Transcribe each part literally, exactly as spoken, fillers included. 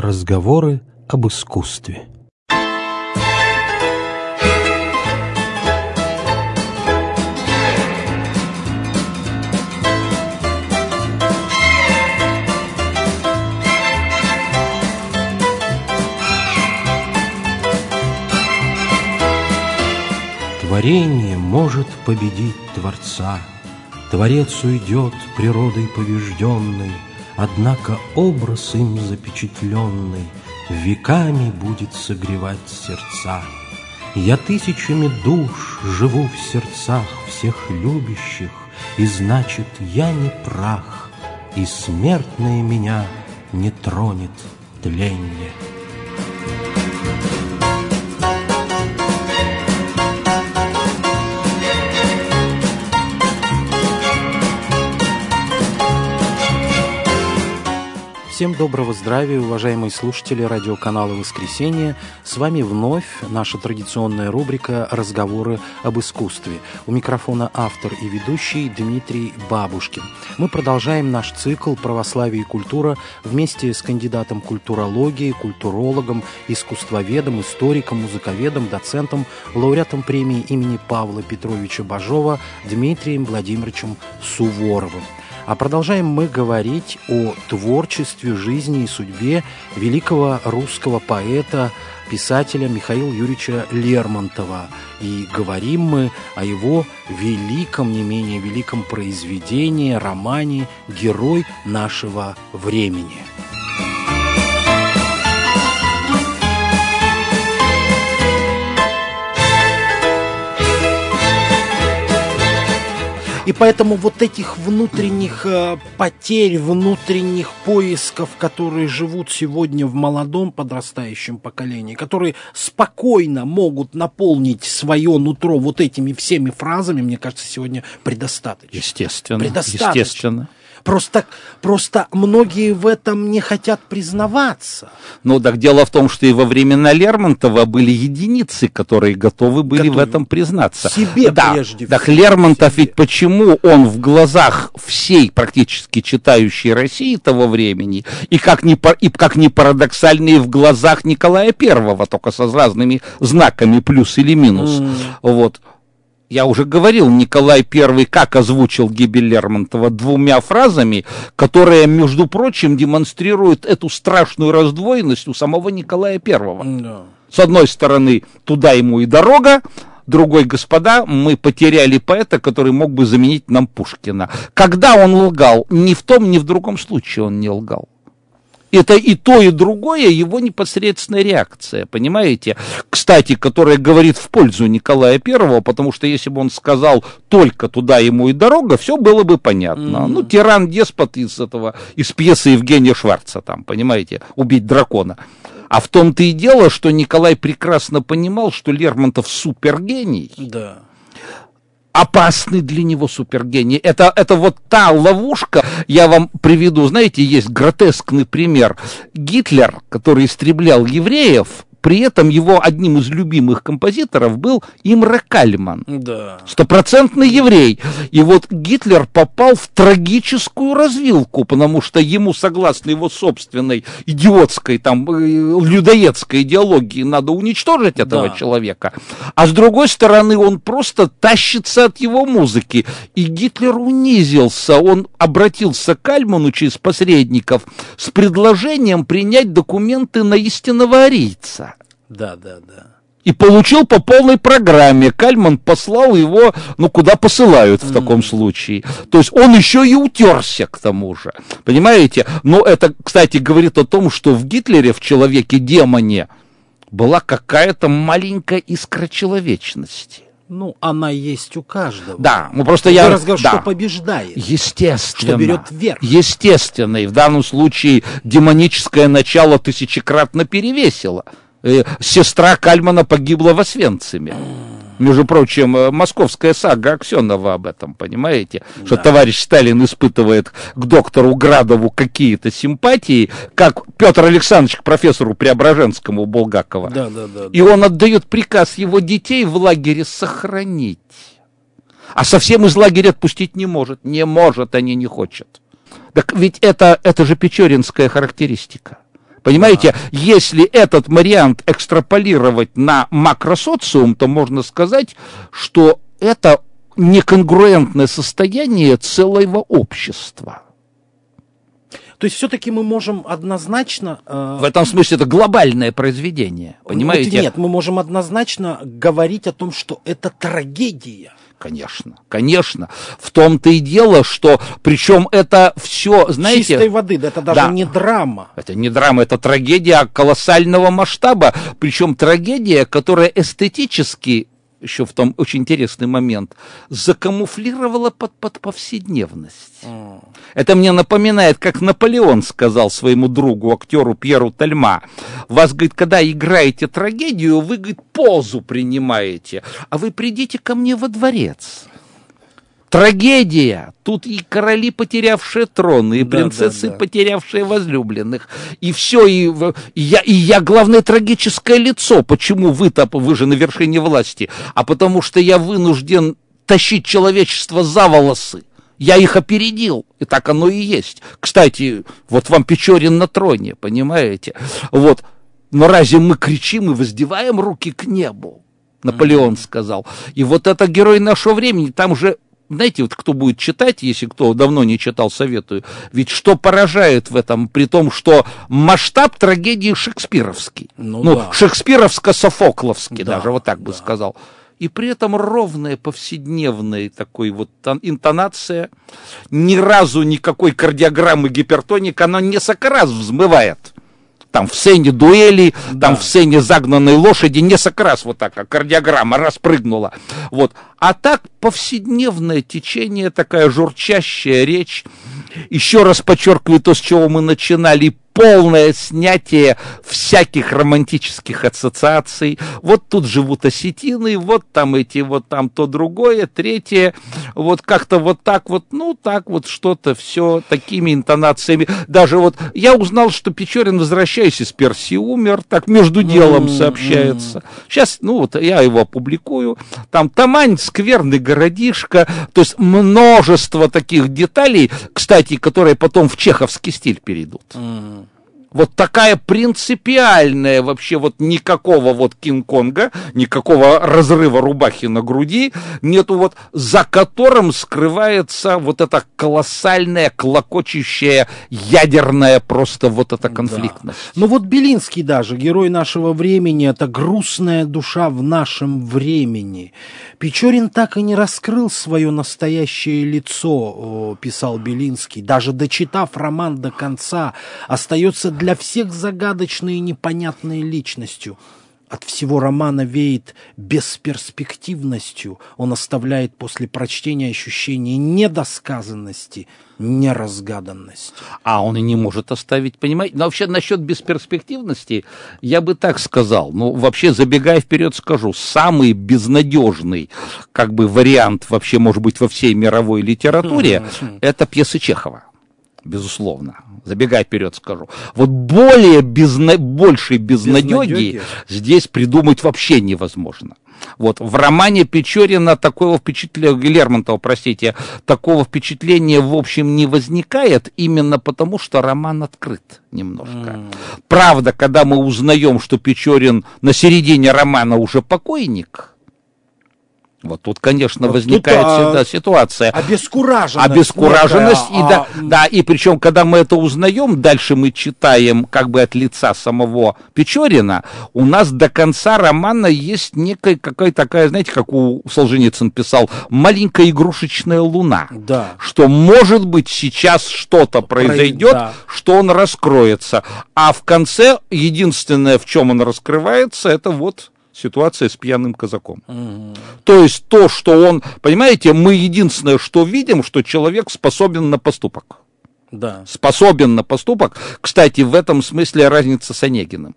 Разговоры об искусстве. Творение может победить Творца, Творец уйдет природой побежденной, однако образ им запечатленный веками будет согревать сердца. Я тысячами душ живу в сердцах всех любящих, и значит, я не прах, и смертное меня не тронет тленье. Всем доброго здравия, уважаемые слушатели радиоканала «Воскресенье». С вами вновь наша традиционная рубрика «Разговоры об искусстве». У микрофона автор и ведущий Дмитрий Бабушкин. Мы продолжаем наш цикл «Православие и культура» вместе с кандидатом культурологии, культурологом, искусствоведом, историком, музыковедом, доцентом, лауреатом премии имени Павла Петровича Бажова Дмитрием Владимировичем Суворовым. А продолжаем мы говорить о творчестве, жизни и судьбе великого русского поэта, писателя Михаила Юрьевича Лермонтова. И говорим мы о его великом, не менее великом произведении, романе «Герой нашего времени». И поэтому вот этих внутренних э, потерь, внутренних поисков, которые живут сегодня в молодом подрастающем поколении, которые спокойно могут наполнить свое нутро вот этими всеми фразами, мне кажется, сегодня предостаточно. Естественно. Предостаточно. Естественно. Просто, просто многие в этом не хотят признаваться. Ну, так дело в том, что и во времена Лермонтова были единицы, которые готовы были готовы. в этом признаться. Себе да, прежде всего. Так Лермонтов себе. Ведь почему он в глазах всей практически читающей России того времени, и как ни, и как ни парадоксально, и в глазах Николая Первого, только со разными знаками плюс или минус. Mm. Вот. Я уже говорил, Николай Первый как озвучил гибель Лермонтова двумя фразами, которые, между прочим, демонстрируют эту страшную раздвоенность у самого Николая Первого. No. С одной стороны, туда ему и дорога, другой, господа, мы потеряли поэта, который мог бы заменить нам Пушкина. Когда он лгал? Ни в том, ни в другом случае он не лгал. Это и то, и другое его непосредственная реакция, понимаете? Кстати, которая говорит в пользу Николая Первого, потому что если бы он сказал только туда ему и дорога, все было бы понятно. Mm-hmm. Ну, тиран-деспот из этого, из пьесы Евгения Шварца, там, понимаете, «Убить дракона». А в том-то и дело, что Николай прекрасно понимал, что Лермонтов супергений. Да. Опасный для него супергений. Это, это вот та ловушка, я вам приведу, знаете, есть гротескный пример. Гитлер, который истреблял евреев, при этом его одним из любимых композиторов был Имре Кальман. Да. Стопроцентный еврей. И вот Гитлер попал в трагическую развилку, потому что ему, согласно его собственной идиотской, там, людоедской идеологии, надо уничтожить этого да. человека. А с другой стороны, он просто тащится от его музыки. И Гитлер унизился. Он обратился к Кальману через посредников с предложением принять документы на истинного арийца. Да, да, да. И получил по полной программе. Кальман послал его, ну, куда посылают в mm. таком случае. То есть он еще и утерся к тому же. Понимаете? Но это, кстати, говорит о том, что в Гитлере, в человеке-демоне, была какая-то маленькая искра человечности. Ну, она есть у каждого. Да, ну просто Ты я... разговор, да. что побеждает. Естественно. Что берет вверх. Естественно. И в данном случае демоническое начало тысячекратно перевесило. Сестра Кальмана погибла в Освенциме. Между прочим, московская сага Аксенова об этом, понимаете? Да. Что товарищ Сталин испытывает к доктору Градову какие-то симпатии, как Петр Александрович к профессору Преображенскому Булгакова. Да, да, да, и да. он отдает приказ его детей в лагере сохранить. А совсем из лагеря отпустить не может. Не может, они не хотят. Так ведь это, это же печоринская характеристика. Понимаете, да. Если этот вариант экстраполировать на макросоциум, то можно сказать, что это неконгруентное состояние целого общества. То есть все-таки мы можем однозначно... Э... В этом смысле это глобальное произведение, понимаете? Вот нет, мы можем однозначно говорить о том, что это трагедия. Конечно, конечно. В том-то и дело, что, причем это все, знаете... Чистой воды, да, это даже да, не драма. Это не драма, это трагедия колоссального масштаба, причем трагедия, которая эстетически, еще в том очень интересный момент, закамуфлировала под, под повседневность. Mm. Это мне напоминает, как Наполеон сказал своему другу, актеру Пьеру Тальма: вас, говорит, когда играете трагедию, вы, говорит, позу принимаете, а вы придите ко мне во дворец. Трагедия. Тут и короли, потерявшие троны, и да, принцессы, да, да. потерявшие возлюбленных. И все, и, и, я, и я, главное, трагическое лицо. Почему вы-то, вы же на вершине власти? А потому что я вынужден тащить человечество за волосы. Я их опередил, и так оно и есть. Кстати, вот вам Печорин на троне, понимаете? Вот. Но разве мы кричим и воздеваем руки к небу? Наполеон mm-hmm. сказал. И вот это герой нашего времени, там же... Знаете, вот кто будет читать, если кто давно не читал, советую, ведь что поражает в этом, при том, что масштаб трагедии шекспировский, ну, ну да. шекспировско-софокловский, да, даже вот так да. бы сказал, и при этом ровная повседневная такой вот интонация, ни разу никакой кардиограммы гипертоника, она несколько раз взмывает. Там в сцене дуэли, да. там в сцене загнанной лошади несколько раз вот так, как кардиограмма распрыгнула. Вот. А так повседневное течение, такая журчащая речь. Еще раз подчеркиваю то, с чего мы начинали. Полное снятие всяких романтических ассоциаций. Вот тут живут осетины, вот там эти, вот там то другое, третье. Вот как-то вот так вот, ну так вот что-то все такими интонациями. Даже вот я узнал, что Печорин, возвращаясь из Персии, умер, так между делом mm-hmm. сообщается. Сейчас, ну вот я его опубликую. Там Тамань, скверный городишко, то есть множество таких деталей, кстати, которые потом в чеховский стиль перейдут. Mm-hmm. Вот такая принципиальная вообще вот никакого вот Кинг-Конга, никакого разрыва рубахи на груди, нету вот, за которым скрывается вот эта колоссальная, клокочущая, ядерная просто вот эта конфликтность. Да. Ну вот Белинский даже, герой нашего времени, это грустная душа в нашем времени. Печорин так и не раскрыл свое настоящее лицо, писал Белинский, даже дочитав роман до конца, остается для всех загадочной и непонятной личностью. От всего романа веет бесперспективностью. Он оставляет после прочтения ощущение недосказанности, неразгаданности. А он и не может оставить, понимаете? Но вообще насчет бесперспективности я бы так сказал. Ну, вообще, забегая вперед, скажу, самый безнадежный как бы вариант вообще, может быть, во всей мировой литературе mm-hmm. это пьесы Чехова. Безусловно. Забегая вперед, скажу. Вот более безна... большей безнадеги здесь придумать вообще невозможно. Вот в романе Печорина такого впечатления, Лермонтова, простите, такого впечатления в общем не возникает, именно потому, что роман открыт немножко. Mm. Правда, когда мы узнаем, что Печорин на середине романа уже покойник, вот тут, конечно, вот возникает тут, всегда а, ситуация. Обескураженность. Обескураженность. Некая, и, а... да, да, и причем, когда мы это узнаем, дальше мы читаем как бы от лица самого Печорина, у нас до конца романа есть некая какая-то такая, знаете, как у Солженицын писал, маленькая игрушечная луна. Да. Что, может быть, сейчас что-то произойдет, да. что он раскроется. А в конце единственное, в чем он раскрывается, это вот... ситуация с пьяным казаком. Mm-hmm. То есть то, что он... Понимаете, мы единственное, что видим, что человек способен на поступок. Да. Способен на поступок. Кстати, в этом смысле разница с Онегиным.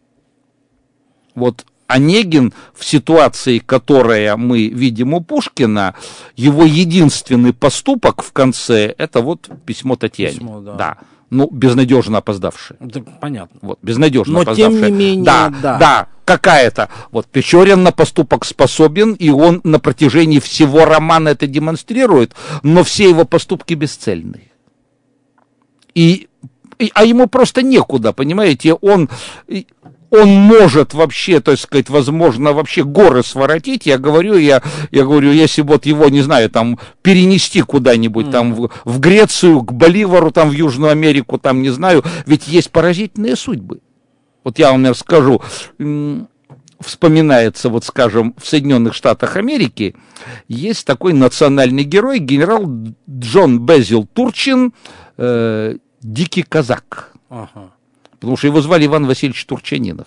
Вот Онегин в ситуации, которая мы видим у Пушкина, его единственный поступок в конце, это вот письмо Татьяне. Письмо, да. Да. Ну, безнадежно опоздавший. Да, понятно. Вот, безнадежно Но опоздавший. тем не менее, да, да. Да, какая-то. Вот Печорин на поступок способен, и он на протяжении всего романа это демонстрирует, но все его поступки бесцельны. И а ему просто некуда, понимаете, он... Он может вообще, так сказать, возможно, вообще горы своротить. Я говорю, я, я говорю, если вот его, не знаю, там, перенести куда-нибудь, mm. там, в, в Грецию, к Боливару, там, в Южную Америку, там, не знаю, ведь есть поразительные судьбы. Вот я вам скажу, вспоминается, вот, скажем, в Соединенных Штатах Америки есть такой национальный герой, генерал Джон Безил Турчин, э, дикий казак. Ага. Потому что его звали Иван Васильевич Турчанинов.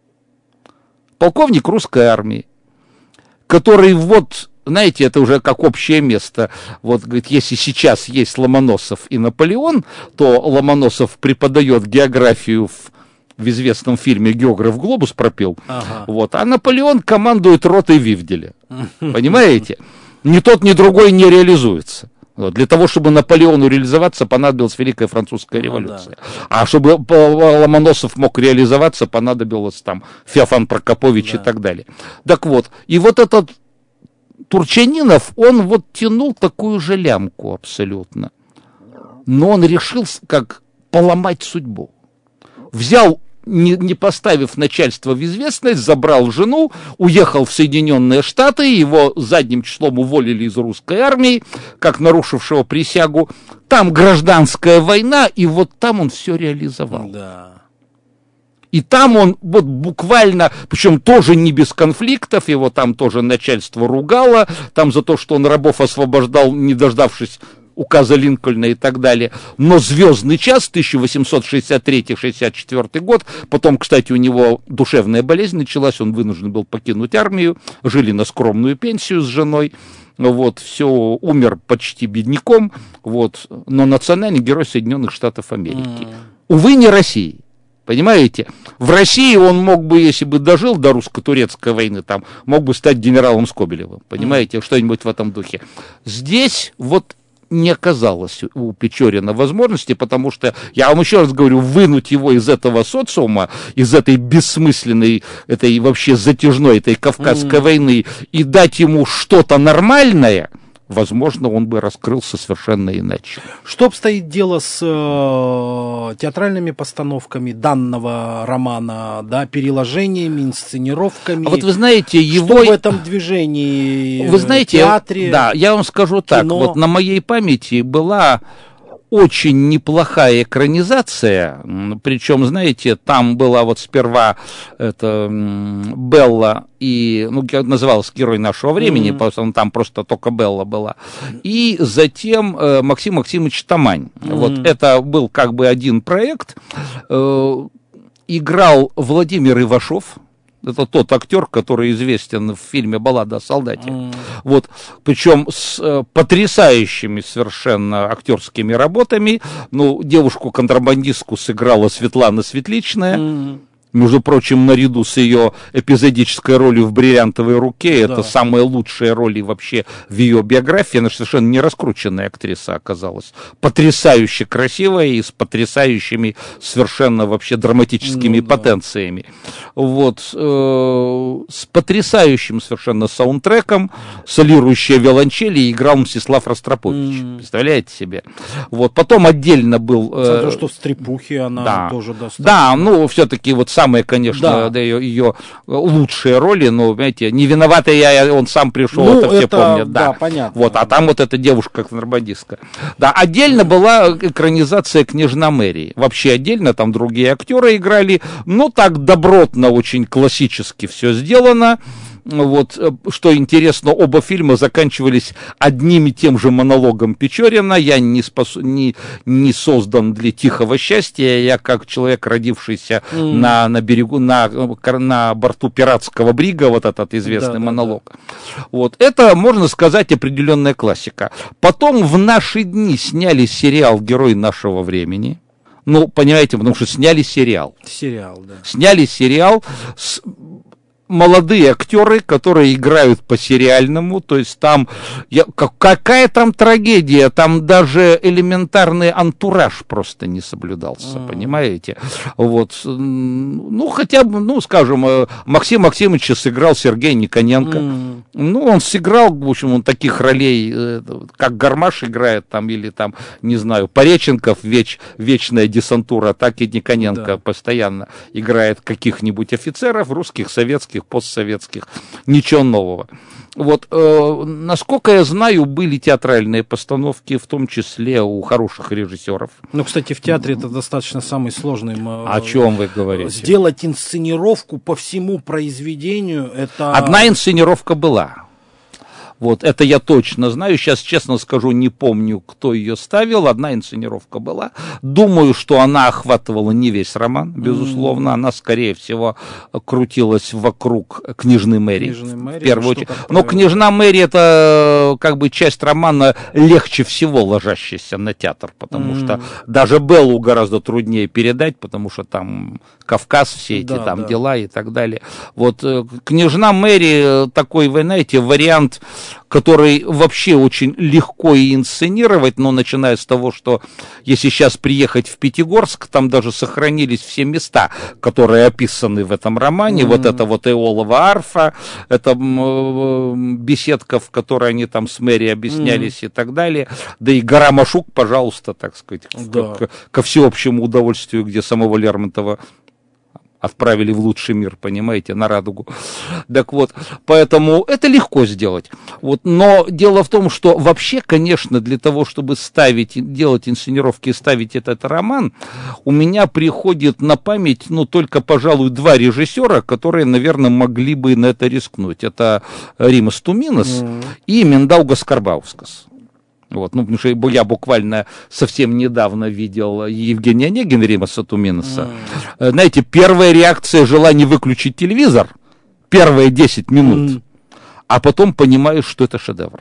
Полковник русской армии, который вот, знаете, это уже как общее место. Вот, говорит, если сейчас есть Ломоносов и Наполеон, то Ломоносов преподает географию в, в известном фильме «Географ Глобус» пропел. Ага. Вот, а Наполеон командует ротой Вивделя. Понимаете? Ни тот, ни другой не реализуется. Вот. Для того, чтобы Наполеону реализоваться, понадобилась Великая Французская революция. Ну, да. А чтобы Ломоносов мог реализоваться, понадобилось там Феофан Прокопович, да, и так далее. Так вот, и вот этот Турчанинов, он вот тянул такую же лямку абсолютно. Но он решил как поломать судьбу. Взял, не, не поставив начальство в известность, забрал жену, уехал в Соединенные Штаты, его задним числом уволили из русской армии, как нарушившего присягу. Там гражданская война, и вот там он все реализовал. Да. И там он вот буквально, причем тоже не без конфликтов, его там тоже начальство ругало, там за то, что он рабов освобождал, не дождавшись указа Линкольна и так далее. Но «Звездный час», тысяча восемьсот шестьдесят третий — шестьдесят четвёртый год, потом, кстати, у него душевная болезнь началась, он вынужден был покинуть армию, жили на скромную пенсию с женой, вот, все, умер почти бедняком, вот, но национальный герой Соединенных Штатов Америки. Mm. Увы, не России. Понимаете? В России он мог бы, если бы дожил до русско-турецкой войны, там, мог бы стать генералом Скобелевым. Понимаете? Mm. Что-нибудь в этом духе. Здесь вот не оказалось у Печорина возможности, потому что, я вам еще раз говорю, вынуть его из этого социума, из этой бессмысленной, этой вообще затяжной, этой Кавказской mm. войны, и дать ему что-то нормальное, возможно, он бы раскрылся совершенно иначе. Что обстоит дело с э, театральными постановками данного романа, да, переложениями, инсценировками? А вот вы знаете, его... Что в этом движении, вы знаете, театре, да, я вам скажу так, кино? Вот на моей памяти была очень неплохая экранизация, причем, знаете, там была вот сперва это Белла и, ну, называлась «Герой нашего времени», mm-hmm. потому что там просто только Белла была, и затем э, Максим Максимович Тамань. Mm-hmm. Вот это был как бы один проект, э, играл Владимир Ивашов. Это тот актер, который известен в фильме «Баллада о солдате». Mm. Вот, причем с э, потрясающими совершенно актерскими работами. Ну, девушку-контрабандистку сыграла Светлана Светличная. Mm. Между прочим, наряду с ее эпизодической ролью в «Бриллиантовой руке», да, это самые лучшие роли вообще в ее биографии. Она совершенно не раскрученная актриса оказалась. Потрясающе красивая и с потрясающими совершенно вообще драматическими ну, потенциями. Да. Вот, э, с потрясающим совершенно саундтреком, солирующая виолончели, играл Мстислав Ростропович. Mm. Представляете себе? Вот, потом отдельно был... Э, За то, что в «Стрепухе» она да, тоже достаточно... Да, ну, все-таки вот самые, конечно, да. Да, ее, ее лучшие роли, но, понимаете, не виноватый я, он сам пришел, ну, это все это, помнят. Да, да, понятно. Вот, а там вот эта девушка-контрабандистка. Да, отдельно была экранизация «Княжна Мэри». Вообще отдельно, там другие актеры играли, но так добротно, очень классически все сделано. Вот, что интересно, оба фильма заканчивались одним и тем же монологом Печорина. Я не, спас... не, не создан для тихого счастья. Я как человек, родившийся mm. на, на берегу, на, на борту пиратского брига, вот этот известный да, монолог. Да, да. Вот, это, можно сказать, определенная классика. Потом в наши дни сняли сериал «Герой нашего времени». Ну, понимаете, потому что сняли сериал. Сериал, да. Сняли сериал с... молодые актеры, которые играют по-сериальному, то есть там, я, какая там трагедия, там даже элементарный антураж просто не соблюдался, mm. понимаете? Вот, ну, хотя бы, ну, скажем, Максим Максимович сыграл Сергей Никоненко, mm. ну, он сыграл, в общем, он таких ролей, как Гармаш играет там, или там, не знаю, Пореченков, веч, вечная десантура, так и Никоненко да. постоянно играет каких-нибудь офицеров, русских, советских, постсоветских, ничего нового. Вот, э, насколько я знаю, были театральные постановки, в том числе у хороших режиссеров. Ну, кстати, в театре это достаточно самый сложный... Э, О чем вы говорите? Сделать инсценировку по всему произведению, это... Одна инсценировка была. Вот, это я точно знаю. Сейчас, честно скажу, не помню, кто ее ставил. Одна инсценировка была. Думаю, что она охватывала не весь роман, безусловно. Mm-hmm. Она, скорее всего, крутилась вокруг княжны Мэри. Княжны Мэри, в первую очередь. Но княжна Мэри — это как бы часть романа, легче всего ложащаяся на театр. Потому mm-hmm. что даже Беллу гораздо труднее передать, потому что там Кавказ, все эти да, там да. дела и так далее. Вот княжна Мэри такой, вы знаете, вариант, который вообще очень легко и инсценировать, но начиная с того, что если сейчас приехать в Пятигорск, там даже сохранились все места, которые описаны в этом романе. Mm-hmm. Вот это вот Эолова арфа, это беседка, в которой они там с Мэри объяснялись mm-hmm. и так далее. Да и гора Машук, пожалуйста, так сказать, да. ко, ко всеобщему удовольствию, где самого Лермонтова отправили в лучший мир, понимаете, на радугу. Так вот, поэтому это легко сделать. Вот, но дело в том, что вообще, конечно, для того, чтобы ставить, делать инсценировки и ставить этот роман, у меня приходит на память, ну, только, пожалуй, два режиссера, которые, наверное, могли бы на это рискнуть. Это Римас Туминас mm. и Миндаугас Карбаускас. Вот, ну, потому что я буквально совсем недавно видел Евгения Онегина, Римаса Туминаса. Mm. Знаете, первая реакция — желание выключить телевизор, первые десять минут, mm. а потом понимаешь, что это шедевр.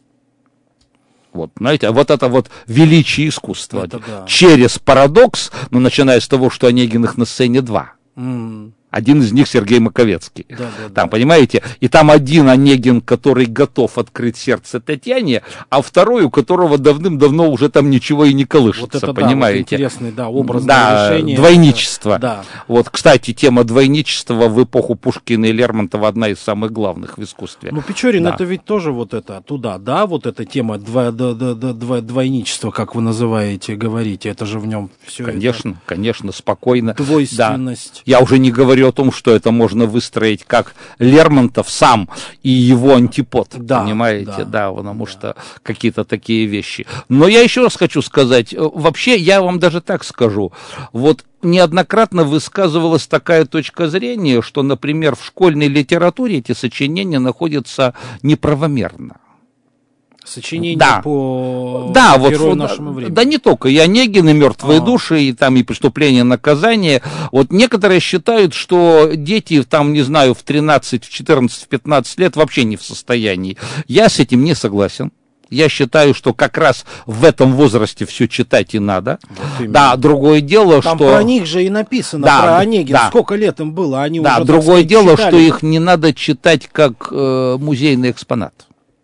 Вот, знаете, вот это вот величие искусства. Это да. Через парадокс, ну, начиная с того, что Онегиных на сцене два. Mm. Один из них Сергей Маковецкий. Да, да, там, да. понимаете, и там один Онегин, который готов открыть сердце Татьяне, а второй, у которого давным-давно уже там ничего и не колышется, вот это, понимаете. Да, вот интересный, да, образное да, решение. Двойничество. Да. Вот, кстати, тема двойничества в эпоху Пушкина и Лермонтова одна из самых главных в искусстве. Ну, Печорин, да. это ведь тоже вот это туда, да, вот эта тема дво, дво, дво, дво, двойничества, как вы называете, говорите, это же в нем все. Конечно, это... конечно, спокойно. Двойственность. Да. Я уже не говорю о том, что это можно выстроить как Лермонтов сам и его антипод, да, понимаете, да, да потому да. что какие-то такие вещи. Но я еще раз хочу сказать, вообще я вам даже так скажу, вот неоднократно высказывалась такая точка зрения, что, например, в школьной литературе эти сочинения находятся неправомерно. Сочинение да. по да, герою вот, нашему времени. Да не только, и Онегин, и «Мертвые а. души», и там и «Преступление, наказание». Вот некоторые считают, что дети там, не знаю, в тринадцать, в четырнадцать, в пятнадцать лет вообще не в состоянии. Я с этим не согласен. Я считаю, что как раз в этом возрасте все читать и надо. Вот да, другое дело, там что... Там про них же и написано, да, про Онегина. Да. Сколько лет им было, они да, уже, другое так сказать, дело, читали. Что их не надо читать как э, музейный экспонат.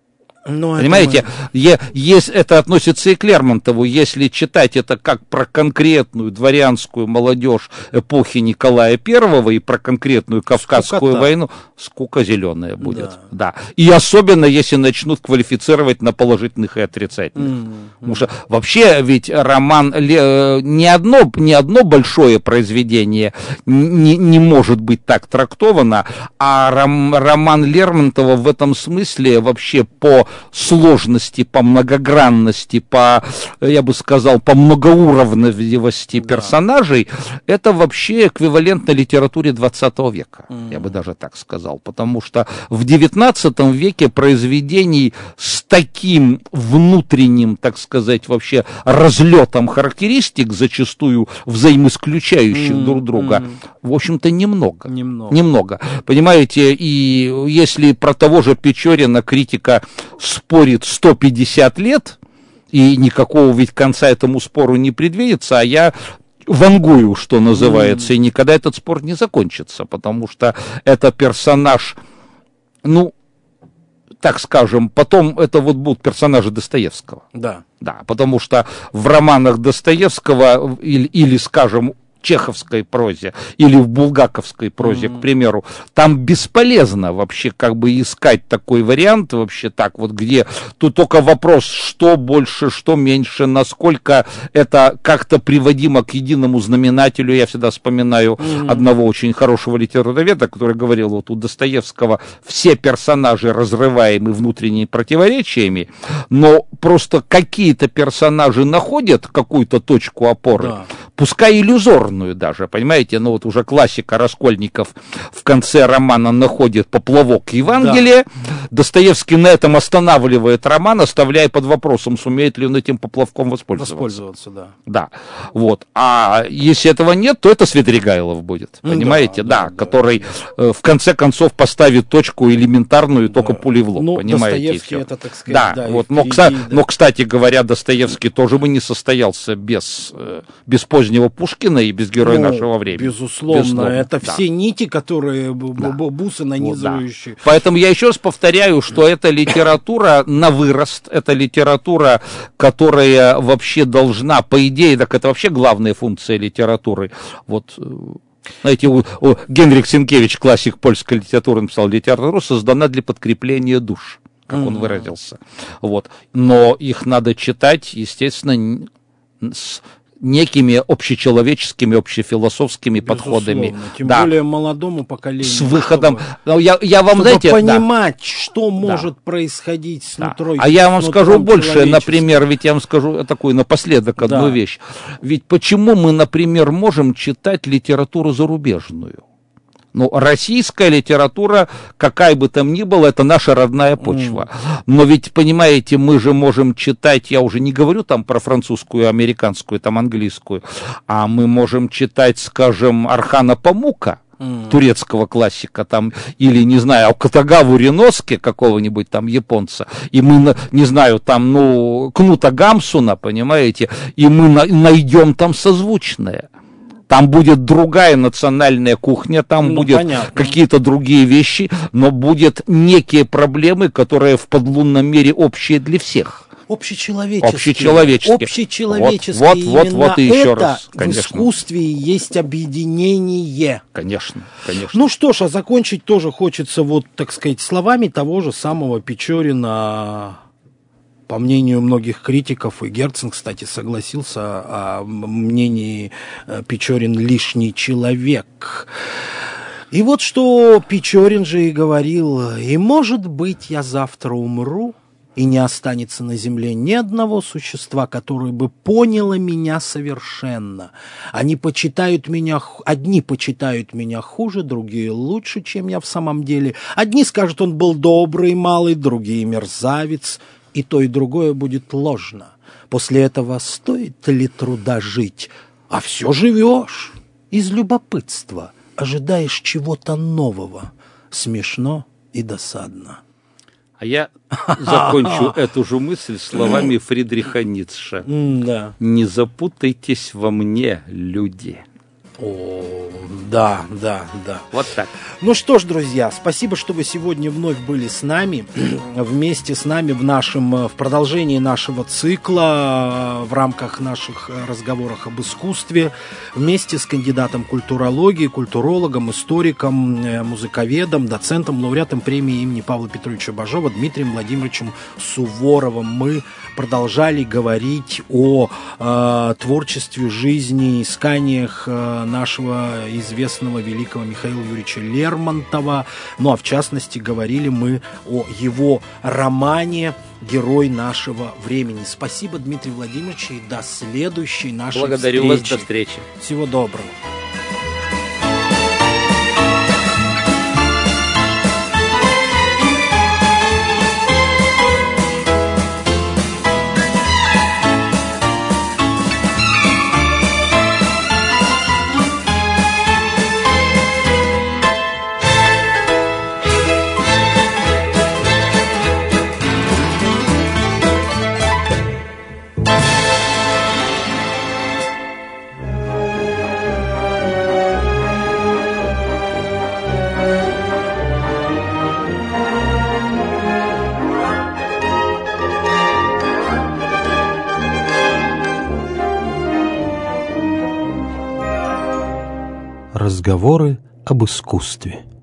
Ну, понимаете, е- есть, это относится и к Лермонтову. Если читать это как про конкретную дворянскую молодежь эпохи Николая Первого и про конкретную Кавказскую Скукота. войну, скука зеленая будет. Да. Да. И особенно, если начнут квалифицировать на положительных и отрицательных. Mm-hmm. Потому что вообще ведь роман, ни одно, ни одно большое произведение не, не может быть так трактовано, а ром, роман Лермонтова в этом смысле вообще по сложности, по многогранности, по, я бы сказал, по многоуровневости да. персонажей, это вообще эквивалентно литературе двадцатого века, mm. я бы даже так сказал, потому что в девятнадцатом веке произведений с таким внутренним, так сказать, вообще разлетом характеристик, зачастую взаимоисключающих mm. друг друга, mm. в общем-то, немного. Немного. Немного. Понимаете, и если про того же Печорина критика спорит сто пятьдесят лет, и никакого ведь конца этому спору не предвидится, а я вангую, что называется, mm. и никогда этот спор не закончится, потому что это персонаж, ну, так скажем, потом это вот будут персонажи Достоевского. Да. Да, потому что в романах Достоевского или, или скажем, чеховской прозе или в булгаковской прозе, mm-hmm. к примеру, там бесполезно вообще как бы искать такой вариант вообще так вот, где тут только вопрос, что больше, что меньше, насколько это как-то приводимо к единому знаменателю. Я всегда вспоминаю mm-hmm. одного очень хорошего литературоведа, который говорил, вот у Достоевского все персонажи разрываемы внутренними противоречиями, но просто какие-то персонажи находят какую-то точку опоры, да. пускай иллюзорную даже, понимаете, ну вот уже классика Раскольников в конце романа находит поплавок Евангелия, да. Достоевский на этом останавливает роман, оставляя под вопросом, сумеет ли он этим поплавком воспользоваться. Воспользоваться, да. Да, вот, а если этого нет, то это Светригайлов будет, понимаете, да, да, да который да. в конце концов поставит точку элементарную, да. только пулей в лоб, ну, понимаете, и все. Это, так сказать, да, да, вот, но, кстати, да. но, кстати говоря, Достоевский тоже бы не состоялся без, без позднего Пушкина и без героя ну, нашего времени. Безусловно, безусловно. Это да. все нити, которые да. бусы нанизывающие. Вот, да. Поэтому я еще раз повторяю, что это литература на вырост, это литература, которая вообще должна, по идее, так это вообще главная функция литературы. Вот, знаете, у, у Генрих Сенкевич, классик польской литературы, написал, литература создана для подкрепления душ, как mm-hmm. он выразился. Вот. Но их надо читать, естественно, с некими общечеловеческими, общефилософскими безусловно, подходами. Тем да. более молодому поколению. С выходом. Чтобы, я, я вам, чтобы знаете, понимать, да. что может да. происходить с да. нутрой. А я вам скажу больше, например, ведь я вам скажу такую напоследок одну да. вещь. Ведь почему мы, например, можем читать литературу зарубежную? Ну, российская литература, какая бы там ни была, это наша родная почва. Mm. Но ведь, понимаете, мы же можем читать, я уже не говорю там про французскую, американскую, там английскую, а мы можем читать, скажем, Орхана Памука, mm. турецкого классика, там, или, не знаю, Акутагаву Риноски, какого-нибудь там японца, и мы, не знаю, там, ну, Кнута Гамсуна, понимаете, и мы на- найдем там созвучное. Там будет другая национальная кухня, там ну, будут какие-то другие вещи, но будут некие проблемы, которые в подлунном мире общие для всех. Общечеловеческие. Общечеловеческие. Общечеловеческие. Вот, вот, вот, вот и еще раз. Конечно. В искусстве есть объединение. Конечно, конечно. Ну что ж, а закончить тоже хочется, вот, так сказать, словами того же самого Печорина. По мнению многих критиков, и Герцен, кстати, согласился о мнении Печорин «лишний человек». И вот что Печорин же и говорил: «И, может быть, я завтра умру, и не останется на земле ни одного существа, которое бы поняло меня совершенно. Они почитают меня, одни почитают меня хуже, другие лучше, чем я в самом деле. Одни скажут, он был добрый малый, другие мерзавец». И то, и другое будет ложно. После этого стоит ли труда жить? А все живешь. Из любопытства ожидаешь чего-то нового. Смешно и досадно. А я закончу эту же мысль словами Фридриха Ницше. Да. «Не запутайтесь во мне, люди». О, да, да, да. Вот так. Ну что ж, друзья, спасибо, что вы сегодня вновь были с нами, вместе с нами в нашем, в продолжении нашего цикла, в рамках наших разговоров об искусстве, вместе с кандидатом культурологии, культурологом, историком, музыковедом, доцентом, лауреатом премии имени Павла Петровича Бажова Дмитрием Владимировичем Суворовым. Мы продолжали говорить о э, творчестве, жизни, исканиях э, нашего известного великого Михаила Юрьевича Лермонтова. Ну а в частности говорили мы о его романе «Герой нашего времени». Спасибо, Дмитрий Владимирович, и до следующей нашей Благодарю встречи. вас, до встречи. Всего доброго. Разговоры об искусстве.